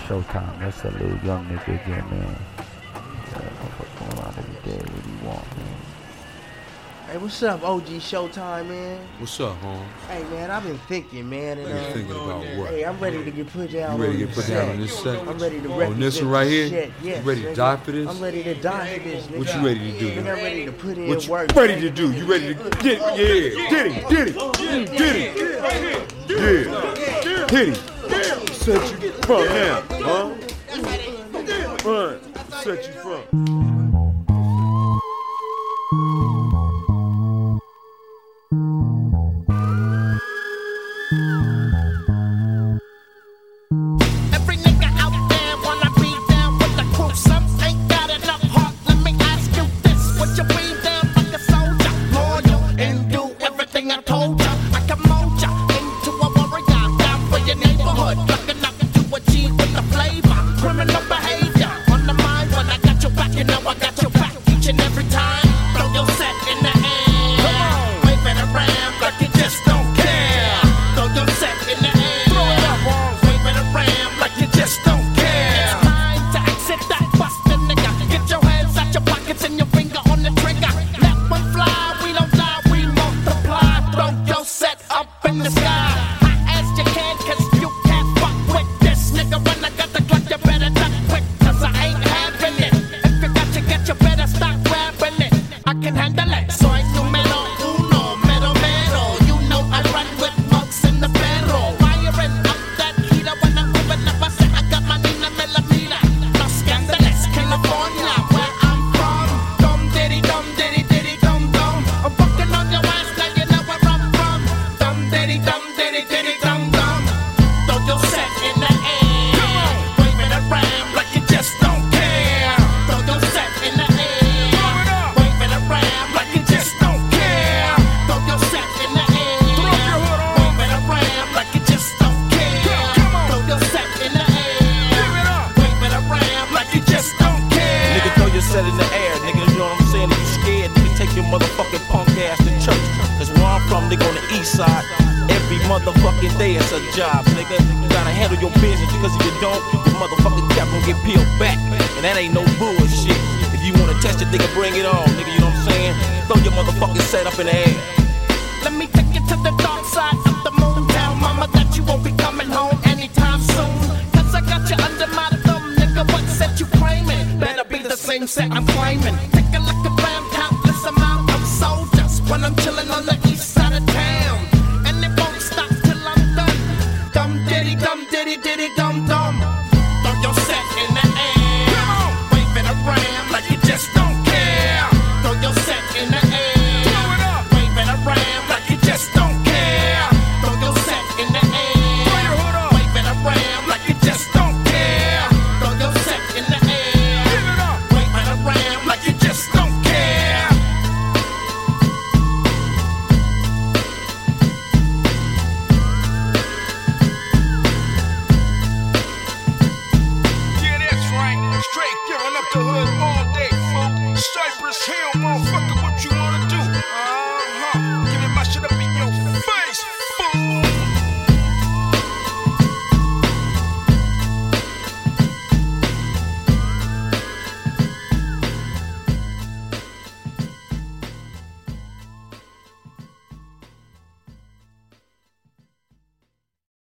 Showtime. That's a little young nigga again, man. Motherfucker going around every day. What do you want, man? Hey, what's up, OG Showtime, man? What's up, Holmes? Hey, man, I've been thinking, man. And, You thinking about what? Hey, I'm ready to get put down. You ready to get put down on this set? I'm ready to represent on this one right here? Shit. Yes, you ready to nigga. die for this? I'm ready to die for this, nigga. What you ready to do? Nigga, I'm ready to put in What you work. ready to do? You ready to get it? Yeah, get it. Yeah, hit him. Set you from now, huh? Run, set you from. I'm claiming. Take a look around.